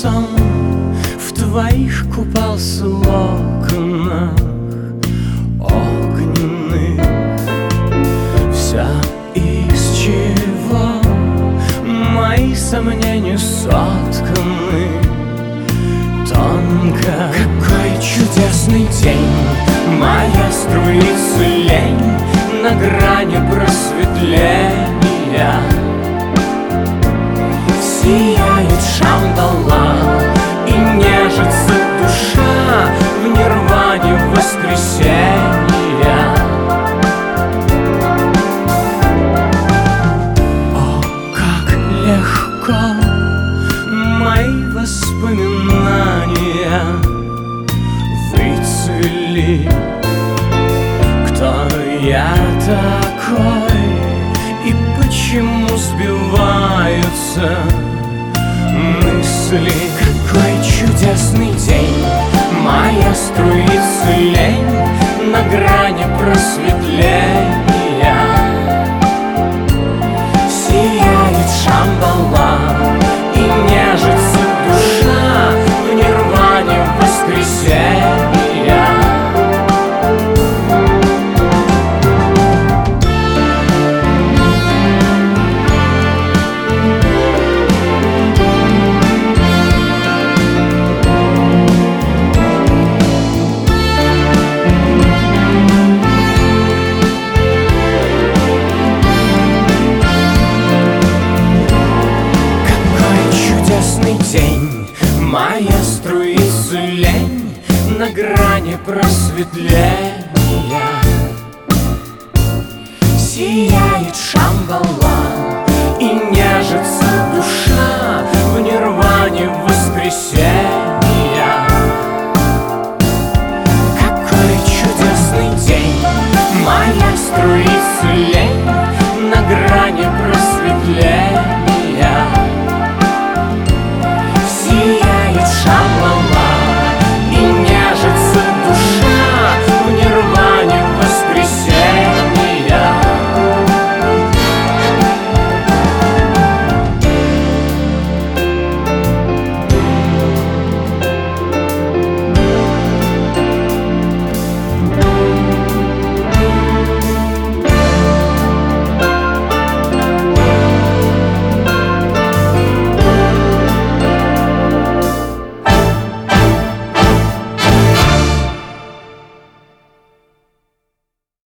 сон в твоих купался локонах огненных. Вся из чего мои сомнения сотканы тонко. Какой чудесный день, моя струится лень на грани просветления. Сияет шандала и нежится душа в нирване воскресенья. О, как легко мои воспоминания выцвели. Кто я такой и почему сбиваются мысли? Какой чудесный день, моя струится лень на грани просветления. Сияет шамбала и нежится душа в нирване воскресенья. День, моя струится лень на грани просветления. Сияет шамбала и нежится